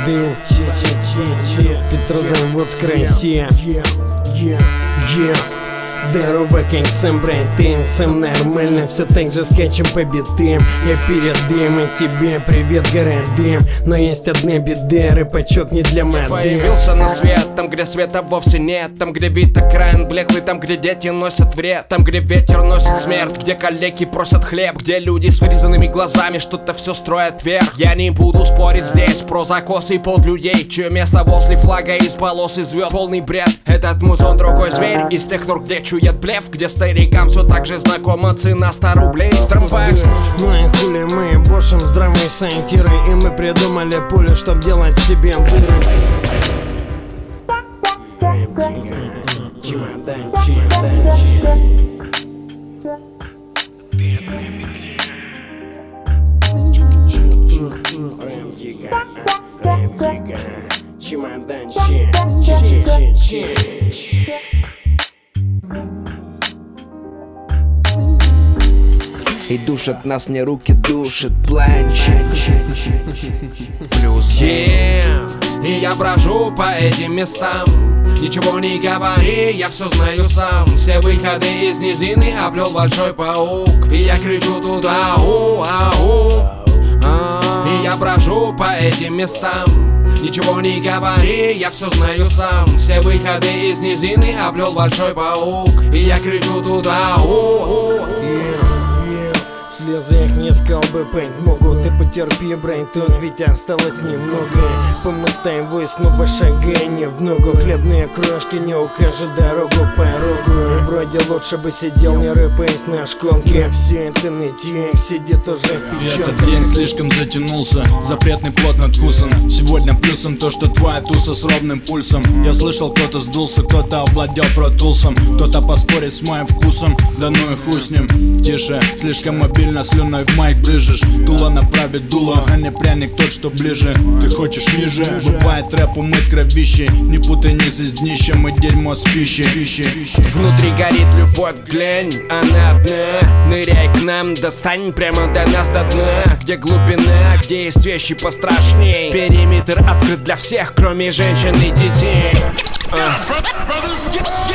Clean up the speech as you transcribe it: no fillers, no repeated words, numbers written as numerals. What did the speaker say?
дым. Петрозаводск, Россия. Здорово, как сам Брайтон, сам нормально, все так же скачем по битам. Я передам и тебе привет городам. Но есть одна беда, рэпачок не для модем. Появился на свет, там где света вовсе нет. Там где вид экран блеклый, там где дети носят вред. Там где ветер носит смерть, где коллеги просят хлеб. Где люди с вырезанными глазами что-то все строят вверх. Я не буду спорить здесь про закосы и под людей, чье место возле флага из полос и звезд. Полный бред, этот музон другой зверь из тех нор, где чует блеф, где старикам все так же знакома цена 100 рублей в трамваях. Ну и хули мы бошим здравые сантиры, и мы придумали пули, чтоб делать себе дыры. И душат нас не руки, душит планчик. Плюс и я брожу по этим местам. Ничего не говори, я все знаю сам. Все выходы из низины облел большой паук. И я кричу туда, ау. И я брожу по этим местам. Ничего не говори, я все знаю сам. Все выходы из низины облел большой паук. И я кричу туда, В слезах не сказал бы пейнт, могу, ты потерпи, Брайтон, ведь осталось немного. По мостам вой снова шагание в ногу. Хлебные крошки не укажут дорогу к порогу. И вроде лучше бы сидел, не рыпаясь на шконке. Все это на тех сидит уже в печенках. Этот день слишком затянулся, запретный плод надкусан. Сегодня плюсом то, что твоя туса с ровным пульсом. Я слышал, кто-то сдулся, кто-то овладел протулсом. Кто-то поспорит с моим вкусом, да ну и хуй с ним. Тише, слишком мобильно, слюной в майк брыжешь. Дуло направит дуло, а не пряник тот, что ближе. Ты хочешь ниже? Бывает рэп умыть кровище. Не путай низ с днищем и дерьмо с пищей. Внутри горит любовь, глянь, она одна. Ныряй к нам, достань прямо до нас до дна. Где глубина, где есть вещи пострашней. Периметр открыт для всех, кроме женщин и детей.